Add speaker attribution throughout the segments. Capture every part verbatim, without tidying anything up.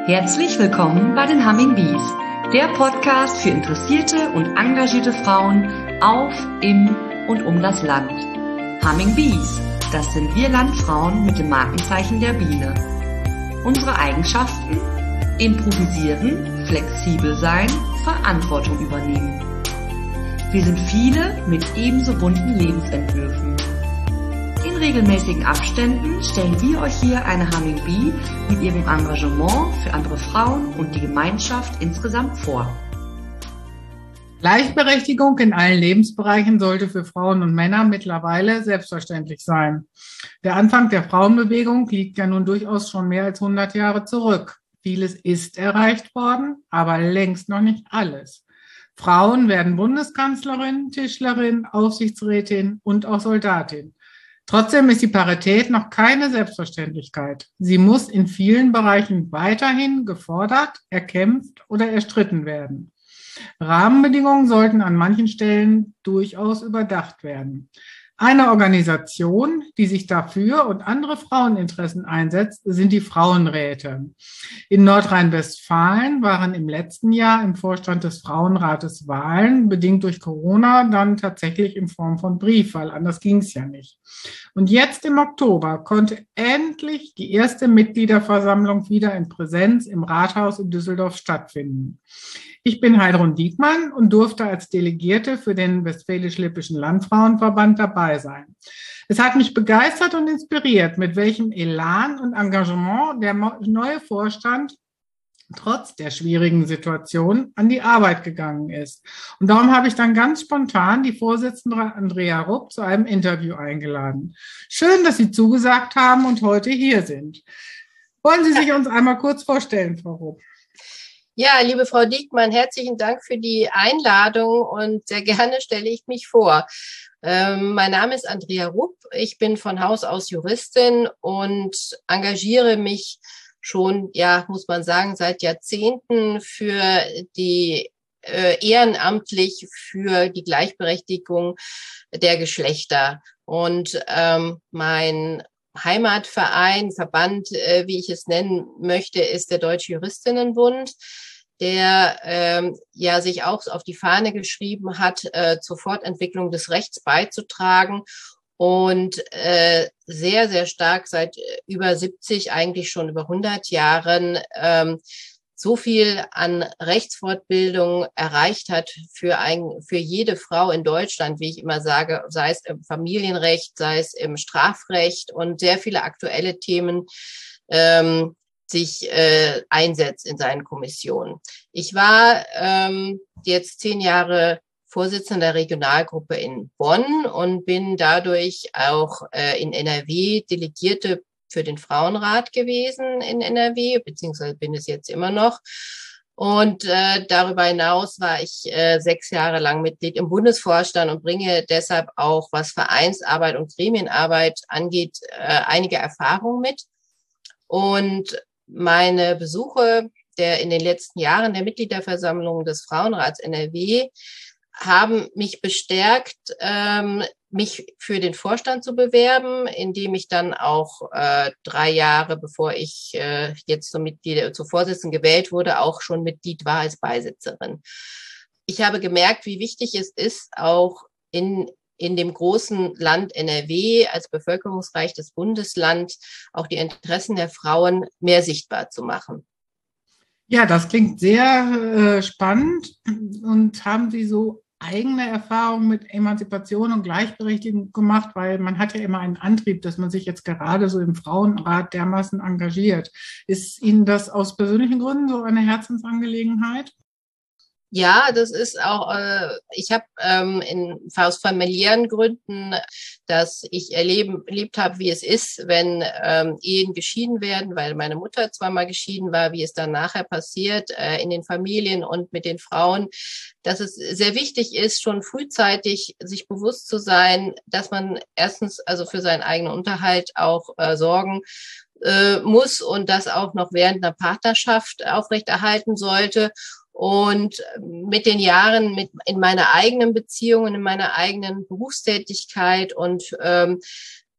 Speaker 1: Herzlich willkommen bei den Humming Bees, der Podcast für interessierte und engagierte Frauen auf, im und um das Land. Humming Bees, das sind wir Landfrauen mit dem Markenzeichen der Biene. Unsere Eigenschaften? Improvisieren, flexibel sein, Verantwortung übernehmen. Wir sind viele mit ebenso bunten Lebensentwürfen. In regelmäßigen Abständen stellen wir euch hier eine Humming Bee mit ihrem Engagement für andere Frauen und die Gemeinschaft insgesamt vor.
Speaker 2: Gleichberechtigung in allen Lebensbereichen sollte für Frauen und Männer mittlerweile selbstverständlich sein. Der Anfang der Frauenbewegung liegt ja nun durchaus schon mehr als hundert Jahre zurück. Vieles ist erreicht worden, aber längst noch nicht alles. Frauen werden Bundeskanzlerin, Tischlerin, Aufsichtsrätin und auch Soldatin. Trotzdem ist die Parität noch keine Selbstverständlichkeit. Sie muss in vielen Bereichen weiterhin gefordert, erkämpft oder erstritten werden. Rahmenbedingungen sollten an manchen Stellen durchaus überdacht werden. Eine Organisation, die sich dafür und andere Fraueninteressen einsetzt, sind die Frauenräte. In Nordrhein-Westfalen waren im letzten Jahr im Vorstand des Frauenrates Wahlen, bedingt durch Corona, dann tatsächlich in Form von Briefwahl. Anders ging es ja nicht. Und jetzt im Oktober konnte endlich die erste Mitgliederversammlung wieder in Präsenz im Rathaus in Düsseldorf stattfinden. Ich bin Heidrun Diekmann und durfte als Delegierte für den Westfälisch-Lippischen Landfrauenverband dabei sein. Es hat mich begeistert und inspiriert, mit welchem Elan und Engagement der neue Vorstand trotz der schwierigen Situation an die Arbeit gegangen ist. Und darum habe ich dann ganz spontan die Vorsitzende Andrea Rupp zu einem Interview eingeladen. Schön, dass Sie zugesagt haben und heute hier sind. Wollen Sie sich uns einmal kurz vorstellen, Frau Rupp?
Speaker 3: Ja, liebe Frau Diekmann, herzlichen Dank für die Einladung und sehr gerne stelle ich mich vor. Ähm, mein Name ist Andrea Rupp, ich bin von Haus aus Juristin und engagiere mich schon, ja, muss man sagen, seit Jahrzehnten für die äh, ehrenamtlich für die Gleichberechtigung der Geschlechter. Und ähm, mein Heimatverein, Verband, äh, wie ich es nennen möchte, ist der Deutsche Juristinnenbund, der ähm, ja sich auch auf die Fahne geschrieben hat, äh, zur Fortentwicklung des Rechts beizutragen und äh, sehr, sehr stark seit über siebzig, eigentlich schon über hundert Jahren ähm, so viel an Rechtsfortbildung erreicht hat für ein, für jede Frau in Deutschland, wie ich immer sage, sei es im Familienrecht, sei es im Strafrecht und sehr viele aktuelle Themen ähm, sich äh, einsetzt in seinen Kommissionen. Ich war ähm, jetzt zehn Jahre Vorsitzender der Regionalgruppe in Bonn und bin dadurch auch äh, in N R W Delegierte für den Frauenrat gewesen in N R W, beziehungsweise bin es jetzt immer noch. Und äh, darüber hinaus war ich äh, sechs Jahre lang Mitglied im Bundesvorstand und bringe deshalb auch, was Vereinsarbeit und Gremienarbeit angeht, äh, einige Erfahrungen mit. Und meine Besuche der in den letzten Jahren der Mitgliederversammlung des Frauenrats N R W haben mich bestärkt, ähm, mich für den Vorstand zu bewerben, indem ich dann auch äh, drei Jahre, bevor ich äh, jetzt zum Mitglied, zur Vorsitzenden gewählt wurde, auch schon Mitglied war als Beisitzerin. Ich habe gemerkt, wie wichtig es ist, auch in in dem großen Land N R W als bevölkerungsreiches Bundesland auch die Interessen der Frauen mehr sichtbar zu machen.
Speaker 2: Ja, das klingt sehr äh, spannend. Und haben Sie so eigene Erfahrungen mit Emanzipation und Gleichberechtigung gemacht? Weil man hat ja immer einen Antrieb, dass man sich jetzt gerade so im Frauenrat dermaßen engagiert. Ist Ihnen das aus persönlichen Gründen so eine Herzensangelegenheit?
Speaker 3: Ja, das ist auch, äh, ich habe ähm, in, aus familiären Gründen, dass ich erleben, erlebt habe, wie es ist, wenn ähm, Ehen geschieden werden, weil meine Mutter zweimal geschieden war, wie es dann nachher passiert äh, in den Familien und mit den Frauen, dass es sehr wichtig ist, schon frühzeitig sich bewusst zu sein, dass man erstens also für seinen eigenen Unterhalt auch äh, sorgen äh, muss und das auch noch während einer Partnerschaft aufrechterhalten sollte. Und mit den Jahren, mit in meiner eigenen Beziehung und in meiner eigenen Berufstätigkeit und ähm,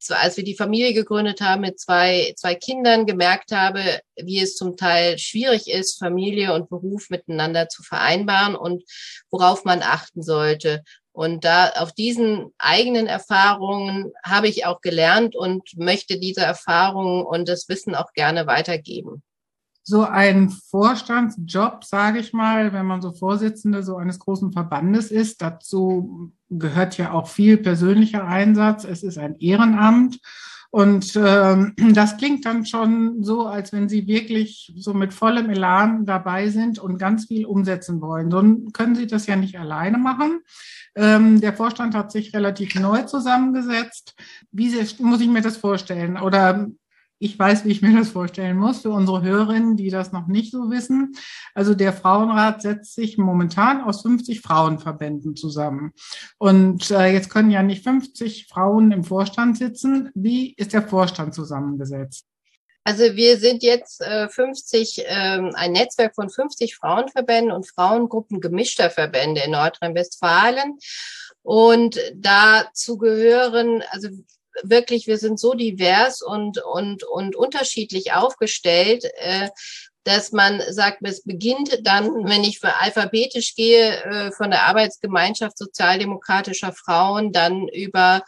Speaker 3: als wir die Familie gegründet haben mit zwei, zwei Kindern, gemerkt habe, wie es zum Teil schwierig ist, Familie und Beruf miteinander zu vereinbaren und worauf man achten sollte. Und da auf diesen eigenen Erfahrungen habe ich auch gelernt und möchte diese Erfahrungen und das Wissen auch gerne weitergeben.
Speaker 2: So ein Vorstandsjob, sage ich mal, wenn man so Vorsitzende so eines großen Verbandes ist, dazu gehört ja auch viel persönlicher Einsatz. Es ist ein Ehrenamt. Und ähm, das klingt dann schon so, als wenn Sie wirklich so mit vollem Elan dabei sind und ganz viel umsetzen wollen. So können Sie das ja nicht alleine machen. Ähm, der Vorstand hat sich relativ neu zusammengesetzt. Wie sehr, muss ich mir das vorstellen? Oder ich weiß, wie ich mir das vorstellen muss, für unsere Hörerinnen, die das noch nicht so wissen. Also der Frauenrat setzt sich momentan aus fünfzig Frauenverbänden zusammen. Und äh, jetzt können ja nicht fünfzig Frauen im Vorstand sitzen. Wie ist der Vorstand zusammengesetzt?
Speaker 3: Also wir sind jetzt äh, fünfzig, ähm, ein Netzwerk von fünfzig Frauenverbänden und Frauengruppen gemischter Verbände in Nordrhein-Westfalen. Und dazu gehören, also wirklich, wir sind so divers und und und unterschiedlich aufgestellt, äh, dass man sagt, es beginnt dann, wenn ich für alphabetisch gehe, äh, von der Arbeitsgemeinschaft sozialdemokratischer Frauen, dann über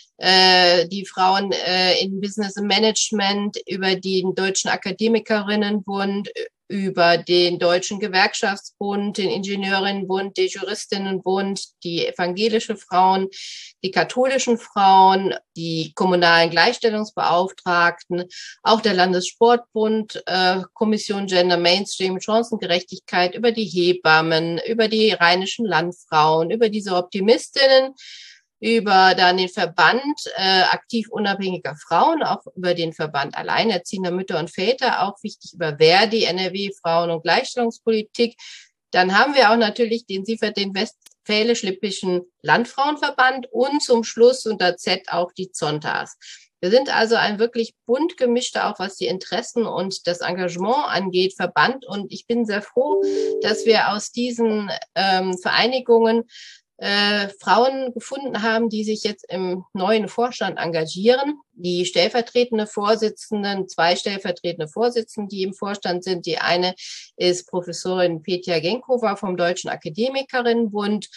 Speaker 3: äh, die Frauen äh, in Business Management, über den Deutschen Akademikerinnenbund, über den Deutschen Gewerkschaftsbund, den Ingenieurinnenbund, den Juristinnenbund, die evangelische Frauen, die katholischen Frauen, die kommunalen Gleichstellungsbeauftragten, auch der Landessportbund, äh, Kommission Gender Mainstream, Chancengerechtigkeit, über die Hebammen, über die rheinischen Landfrauen, über diese Optimistinnen, über dann den Verband äh, aktiv unabhängiger Frauen, auch über den Verband alleinerziehender Mütter und Väter, auch wichtig über Verdi, N R W Frauen- und Gleichstellungspolitik. Dann haben wir auch natürlich den Siefert, den Westfälisch-Lippischen Landfrauenverband und zum Schluss unter Z auch die Zontas. Wir sind also ein wirklich bunt gemischter, auch was die Interessen und das Engagement angeht, Verband. Und ich bin sehr froh, dass wir aus diesen ähm, Vereinigungen Äh, Frauen gefunden haben, die sich jetzt im neuen Vorstand engagieren. Die stellvertretende Vorsitzenden, zwei stellvertretende Vorsitzende, die im Vorstand sind. Die eine ist Professorin Petja Genkova vom Deutschen Akademikerinnenbund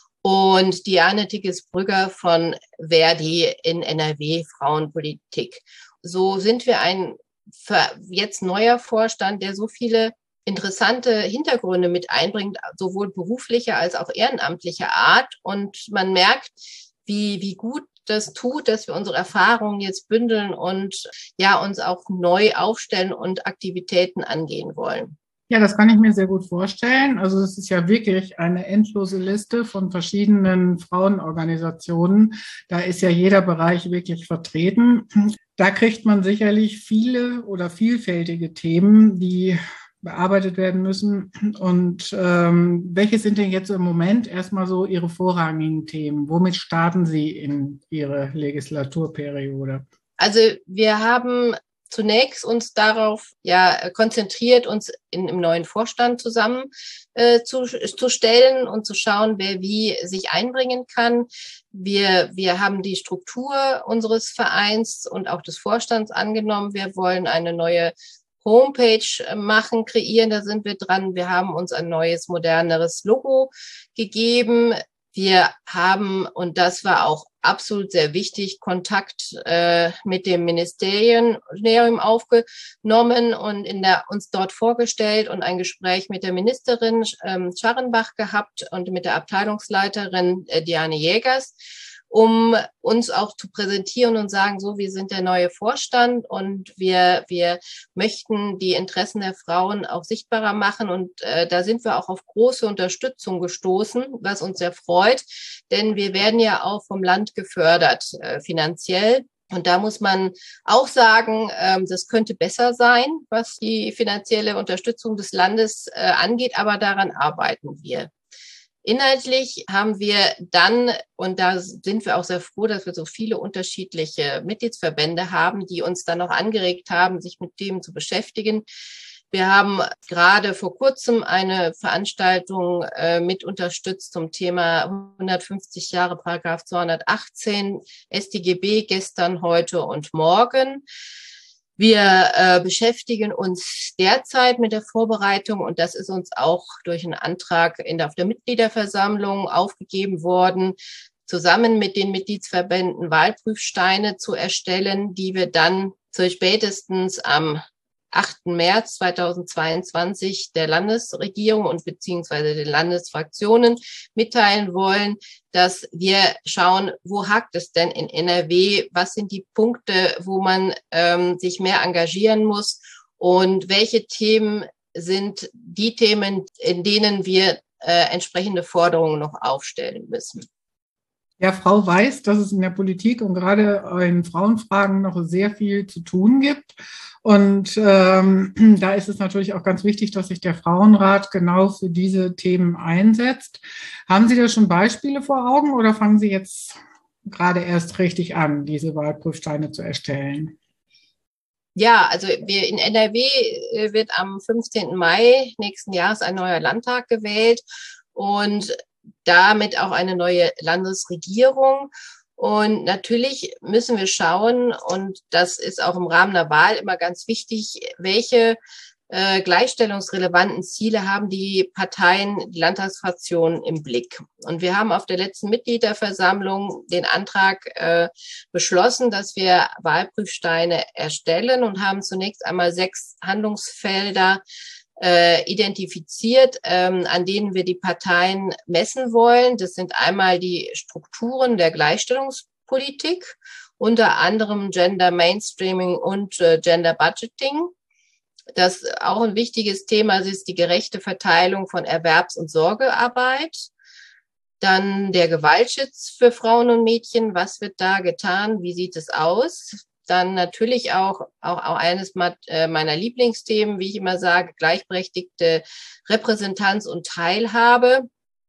Speaker 3: und Diane Tigges-Brügger von Verdi in N R W Frauenpolitik. So sind wir ein jetzt neuer Vorstand, der so viele interessante Hintergründe mit einbringt, sowohl beruflicher als auch ehrenamtlicher Art. Und man merkt, wie, wie gut das tut, dass wir unsere Erfahrungen jetzt bündeln und ja, uns auch neu aufstellen und Aktivitäten angehen wollen.
Speaker 2: Ja, das kann ich mir sehr gut vorstellen. Also es ist ja wirklich eine endlose Liste von verschiedenen Frauenorganisationen. Da ist ja jeder Bereich wirklich vertreten. Da kriegt man sicherlich viele oder vielfältige Themen, die bearbeitet werden müssen. Und ähm, welche sind denn jetzt im Moment erstmal so Ihre vorrangigen Themen? Womit starten Sie in Ihre Legislaturperiode?
Speaker 3: Also wir haben zunächst uns darauf ja konzentriert, uns in, im neuen Vorstand zusammen äh, zu, zu stellen und zu schauen, wer wie sich einbringen kann. Wir, wir haben die Struktur unseres Vereins und auch des Vorstands angenommen. Wir wollen eine neue Homepage machen, kreieren, da sind wir dran. Wir haben uns ein neues, moderneres Logo gegeben. Wir haben, und das war auch absolut sehr wichtig, Kontakt äh, mit dem Ministerium aufgenommen und in der, uns dort vorgestellt und ein Gespräch mit der Ministerin ähm, Scharrenbach gehabt und mit der Abteilungsleiterin äh, Diane Jägers, um uns auch zu präsentieren und sagen, so, wir sind der neue Vorstand und wir wir möchten die Interessen der Frauen auch sichtbarer machen. Und äh, da sind wir auch auf große Unterstützung gestoßen, was uns sehr freut, denn wir werden ja auch vom Land gefördert äh, finanziell. Und da muss man auch sagen, ähm, das könnte besser sein, was die finanzielle Unterstützung des Landes äh, angeht, aber daran arbeiten wir. Inhaltlich haben wir dann, und da sind wir auch sehr froh, dass wir so viele unterschiedliche Mitgliedsverbände haben, die uns dann noch angeregt haben, sich mit Themen zu beschäftigen. Wir haben gerade vor kurzem eine Veranstaltung äh, mit unterstützt zum Thema hundertfünfzig Jahre Paragraph zweihundertachtzehn S tGB gestern, heute und morgen. Wir äh, beschäftigen uns derzeit mit der Vorbereitung und das ist uns auch durch einen Antrag in der, auf der Mitgliederversammlung aufgegeben worden, zusammen mit den Mitgliedsverbänden Wahlprüfsteine zu erstellen, die wir dann so spätestens am achten März zweitausendzweiundzwanzig der Landesregierung und beziehungsweise den Landesfraktionen mitteilen wollen, dass wir schauen, wo hakt es denn in N R W, was sind die Punkte, wo man ähm, sich mehr engagieren muss und welche Themen sind die Themen, in denen wir äh, entsprechende Forderungen noch aufstellen müssen.
Speaker 2: Ja, Frau weiß, dass es in der Politik und gerade in Frauenfragen noch sehr viel zu tun gibt. Und ähm, da ist es natürlich auch ganz wichtig, dass sich der Frauenrat genau für diese Themen einsetzt. Haben Sie da schon Beispiele vor Augen oder fangen Sie jetzt gerade erst richtig an, diese Wahlprüfsteine zu erstellen?
Speaker 3: Ja, also wir in N R W wird am fünfzehnten Mai nächsten Jahres ein neuer Landtag gewählt und damit auch eine neue Landesregierung. Und natürlich müssen wir schauen, und das ist auch im Rahmen der Wahl immer ganz wichtig, welche äh, gleichstellungsrelevanten Ziele haben die Parteien, die Landtagsfraktionen im Blick. Und wir haben auf der letzten Mitgliederversammlung den Antrag äh, beschlossen, dass wir Wahlprüfsteine erstellen und haben zunächst einmal sechs Handlungsfelder Äh, identifiziert, ähm, an denen wir die Parteien messen wollen. Das sind einmal die Strukturen der Gleichstellungspolitik, unter anderem Gender Mainstreaming und äh, Gender Budgeting. Das auch ein wichtiges Thema ist die gerechte Verteilung von Erwerbs- und Sorgearbeit. Dann der Gewaltschutz für Frauen und Mädchen. Was wird da getan? Wie sieht es aus? Dann natürlich auch, auch, auch eines meiner Lieblingsthemen, wie ich immer sage, gleichberechtigte Repräsentanz und Teilhabe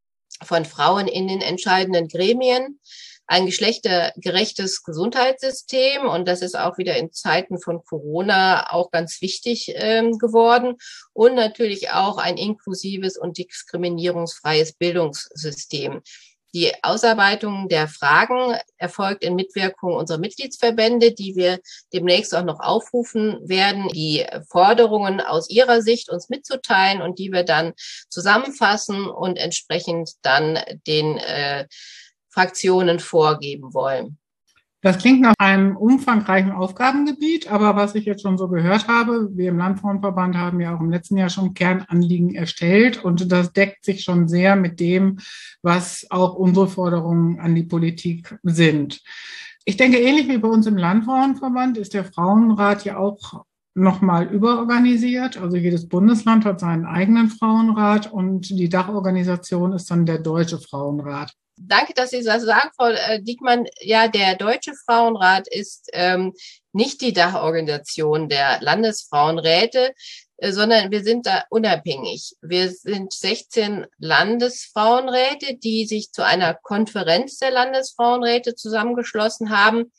Speaker 3: von Frauen in den entscheidenden Gremien. Ein geschlechtergerechtes Gesundheitssystem. Und das ist auch wieder in Zeiten von Corona auch ganz wichtig ähm, geworden. Und natürlich auch ein inklusives und diskriminierungsfreies Bildungssystem. Die Ausarbeitung der Fragen erfolgt in Mitwirkung unserer Mitgliedsverbände, die wir demnächst auch noch aufrufen werden, die Forderungen aus ihrer Sicht uns mitzuteilen und die wir dann zusammenfassen und entsprechend dann den äh, Fraktionen vorgeben wollen.
Speaker 2: Das klingt nach einem umfangreichen Aufgabengebiet, aber was ich jetzt schon so gehört habe, wir im Landfrauenverband haben ja auch im letzten Jahr schon Kernanliegen erstellt und das deckt sich schon sehr mit dem, was auch unsere Forderungen an die Politik sind. Ich denke, ähnlich wie bei uns im Landfrauenverband ist der Frauenrat ja auch nochmal überorganisiert. Also jedes Bundesland hat seinen eigenen Frauenrat und die Dachorganisation ist dann der Deutsche Frauenrat.
Speaker 3: Danke, dass Sie das sagen, Frau Diekmann. Ja, der Deutsche Frauenrat ist ähm, nicht die Dachorganisation der Landesfrauenräte, äh, sondern wir sind da unabhängig. Wir sind sechzehn Landesfrauenräte, die sich zu einer Konferenz der Landesfrauenräte zusammengeschlossen haben.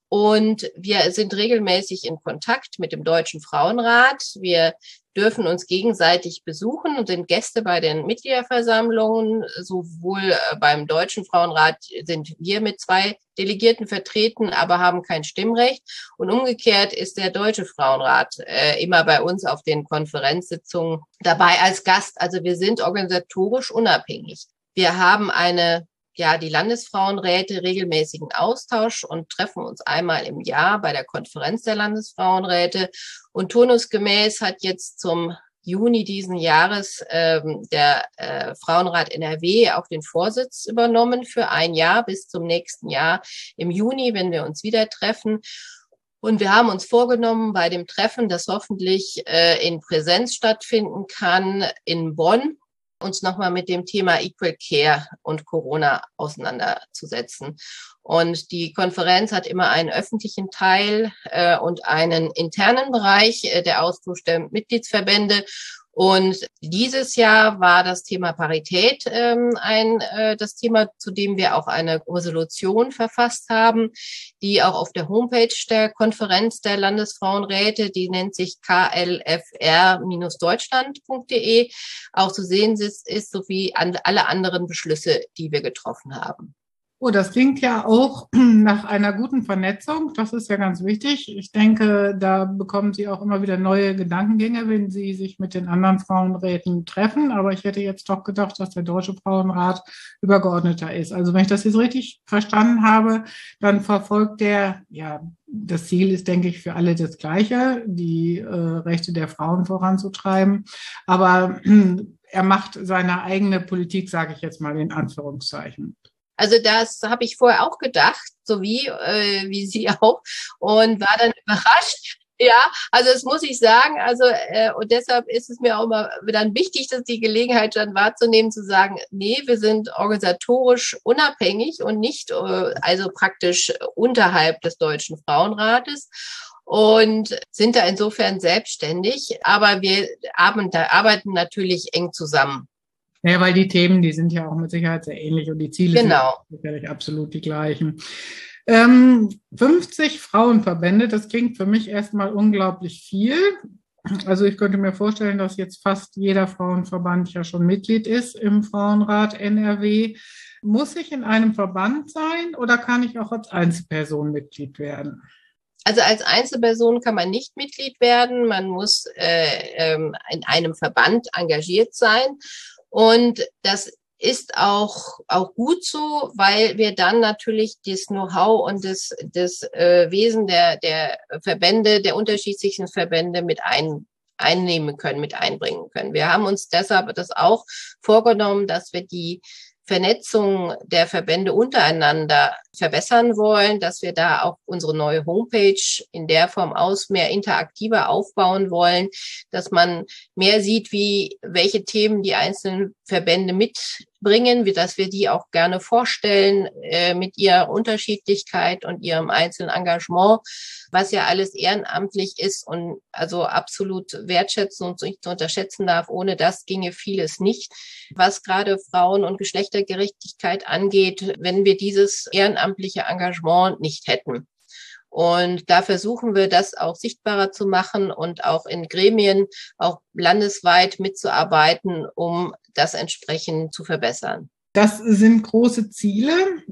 Speaker 3: Und wir sind regelmäßig in Kontakt mit dem Deutschen Frauenrat. Wir dürfen uns gegenseitig besuchen und sind Gäste bei den Mitgliederversammlungen. Sowohl beim Deutschen Frauenrat sind wir mit zwei Delegierten vertreten, aber haben kein Stimmrecht. Und umgekehrt ist der Deutsche Frauenrat äh, immer bei uns auf den Konferenzsitzungen dabei als Gast. Also wir sind organisatorisch unabhängig. Wir haben eine ja, die Landesfrauenräte regelmäßigen Austausch und treffen uns einmal im Jahr bei der Konferenz der Landesfrauenräte. Und turnusgemäß hat jetzt zum Juni diesen Jahres ähm, der äh, Frauenrat N R W auch den Vorsitz übernommen für ein Jahr bis zum nächsten Jahr im Juni, wenn wir uns wieder treffen. Und wir haben uns vorgenommen, bei dem Treffen, das hoffentlich äh, in Präsenz stattfinden kann, in Bonn, uns nochmal mit dem Thema Equal Care und Corona auseinanderzusetzen. Und die Konferenz hat immer einen öffentlichen Teil äh, und einen internen Bereich, äh, der Austausch der Mitgliedsverbände. Und dieses Jahr war das Thema Parität ähm, ein äh, das Thema, zu dem wir auch eine Resolution verfasst haben, die auch auf der Homepage der Konferenz der Landesfrauenräte, die nennt sich k l f r Deutschland punkt de, auch zu sehen ist, ist sowie an alle anderen Beschlüsse, die wir getroffen haben.
Speaker 2: Oh, das klingt ja auch nach einer guten Vernetzung. Das ist ja ganz wichtig. Ich denke, da bekommen Sie auch immer wieder neue Gedankengänge, wenn Sie sich mit den anderen Frauenräten treffen. Aber ich hätte jetzt doch gedacht, dass der Deutsche Frauenrat übergeordneter ist. Also wenn ich das jetzt richtig verstanden habe, dann verfolgt der, ja, das Ziel ist, denke ich, für alle das Gleiche, die äh, Rechte der Frauen voranzutreiben. Aber äh, er macht seine eigene Politik, sage ich jetzt mal in Anführungszeichen.
Speaker 3: Also das habe ich vorher auch gedacht, so wie, äh, wie Sie auch, und war dann überrascht. Ja, also das muss ich sagen. Also äh, und deshalb ist es mir auch immer dann wichtig, dass die Gelegenheit dann wahrzunehmen, zu sagen, nee, wir sind organisatorisch unabhängig und nicht äh, also praktisch unterhalb des Deutschen Frauenrates und sind da insofern selbstständig. Aber wir arbeiten, arbeiten natürlich eng zusammen.
Speaker 2: Ja, weil die Themen, die sind ja auch mit Sicherheit sehr ähnlich und die Ziele
Speaker 3: genau.
Speaker 2: sind sicherlich absolut die gleichen. Ähm, fünfzig Frauenverbände, das klingt für mich erstmal unglaublich viel. Also ich könnte mir vorstellen, dass jetzt fast jeder Frauenverband ja schon Mitglied ist im Frauenrat N R W. Muss ich in einem Verband sein oder kann ich auch als Einzelperson Mitglied werden?
Speaker 3: Also als Einzelperson kann man nicht Mitglied werden. Man muss äh, ähm, in einem Verband engagiert sein. Und das ist auch auch gut so, weil wir dann natürlich das Know-how und das das äh, Wesen der der Verbände, der unterschiedlichen Verbände mit ein, einnehmen können, mit einbringen können. Wir haben uns deshalb das auch vorgenommen, dass wir die Vernetzung der Verbände untereinander verbessern wollen, dass wir da auch unsere neue Homepage in der Form aus mehr interaktiver aufbauen wollen, dass man mehr sieht, wie welche Themen die einzelnen Verbände mitbringen, wie dass wir die auch gerne vorstellen äh, mit ihrer Unterschiedlichkeit und ihrem einzelnen Engagement, was ja alles ehrenamtlich ist und also absolut wertschätzen und nicht zu unterschätzen darf. Ohne das ginge vieles nicht, was gerade Frauen- und Geschlechtergerechtigkeit angeht, wenn wir dieses ehrenamtliche Engagement nicht hätten. Und da versuchen wir, das auch sichtbarer zu machen und auch in Gremien, auch landesweit mitzuarbeiten, um das entsprechend zu verbessern.
Speaker 2: Das sind große Ziele.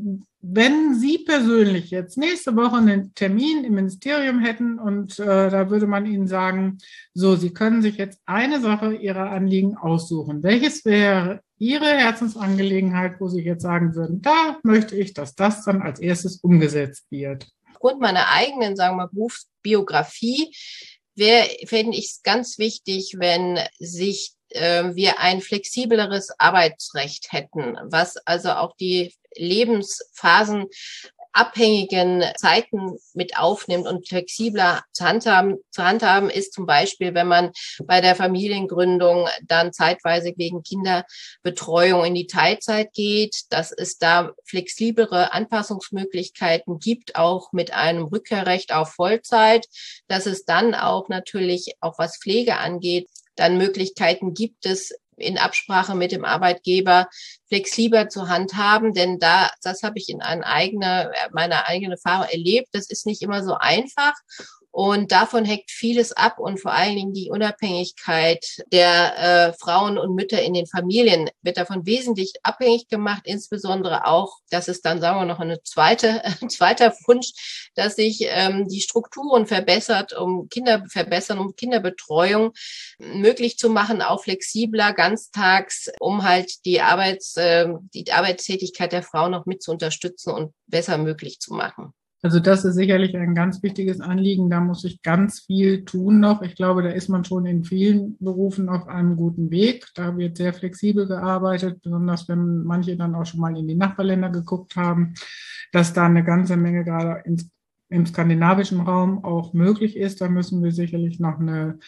Speaker 2: Wenn Sie persönlich jetzt nächste Woche einen Termin im Ministerium hätten und äh, da würde man Ihnen sagen, so, Sie können sich jetzt eine Sache Ihrer Anliegen aussuchen. Welches wäre Ihre Herzensangelegenheit, wo Sie jetzt sagen würden, da möchte ich, dass das dann als erstes umgesetzt wird?
Speaker 3: Aufgrund meiner eigenen, sagen wir mal, Berufsbiografie wäre, fände ich es ganz wichtig, wenn sich äh, wir ein flexibleres Arbeitsrecht hätten, was also auch die Lebensphasen abhängigen Zeiten mit aufnimmt und flexibler zu handhaben, zu handhaben ist zum Beispiel, wenn man bei der Familiengründung dann zeitweise wegen Kinderbetreuung in die Teilzeit geht, dass es da flexiblere Anpassungsmöglichkeiten gibt, auch mit einem Rückkehrrecht auf Vollzeit, dass es dann auch natürlich, auch was Pflege angeht, dann Möglichkeiten gibt es, in Absprache mit dem Arbeitgeber flexibler zu handhaben, denn da, das habe ich in einer eigenen, meiner eigenen Erfahrung erlebt, das ist nicht immer so einfach. Und davon hängt vieles ab und vor allen Dingen die Unabhängigkeit der äh, Frauen und Mütter in den Familien wird davon wesentlich abhängig gemacht, insbesondere auch, das ist dann, sagen wir noch, eine zweite, ein zweiter Wunsch, dass sich ähm, die Strukturen verbessert, um Kinder verbessern, um Kinderbetreuung möglich zu machen, auch flexibler, ganztags, um halt die Arbeits, äh, die Arbeitstätigkeit der Frau noch mit zu unterstützen und besser möglich zu machen.
Speaker 2: Also das ist sicherlich ein ganz wichtiges Anliegen. Da muss ich ganz viel tun noch. Ich glaube, da ist man schon in vielen Berufen auf einem guten Weg. Da wird sehr flexibel gearbeitet, besonders wenn manche dann auch schon mal in die Nachbarländer geguckt haben, dass da eine ganze Menge gerade ins, im skandinavischen Raum auch möglich ist. Da müssen wir sicherlich noch eine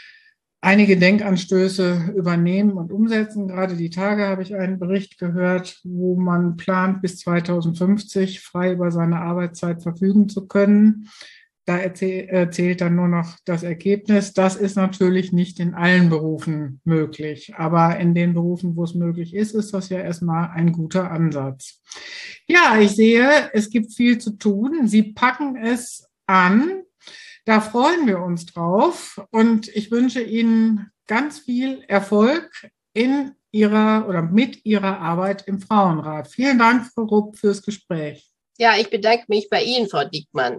Speaker 2: einige Denkanstöße übernehmen und umsetzen. Gerade die Tage habe ich einen Bericht gehört, wo man plant, bis zweitausendfünfzig frei über seine Arbeitszeit verfügen zu können. da erzähl, erzählt dann nur noch das Ergebnis. Das ist natürlich nicht in allen Berufen möglich, aber in den Berufen, wo es möglich ist, ist das ja erstmal ein guter Ansatz. Ja, ich sehe, es gibt viel zu tun. Sie packen es an. Da freuen wir uns drauf und ich wünsche Ihnen ganz viel Erfolg in Ihrer oder mit Ihrer Arbeit im Frauenrat. Vielen Dank, Frau Rupp, fürs Gespräch.
Speaker 3: Ja, ich bedanke mich bei Ihnen, Frau Diekmann.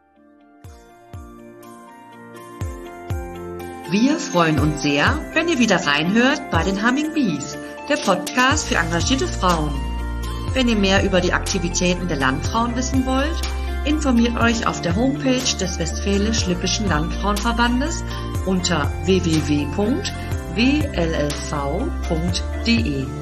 Speaker 1: Wir freuen uns sehr, wenn ihr wieder reinhört bei den Humming Bees, der Podcast für engagierte Frauen. Wenn ihr mehr über die Aktivitäten der Landfrauen wissen wollt, informiert euch auf der Homepage des Westfälisch-Lippischen Landfrauenverbandes unter w w w punkt w l l v punkt d e.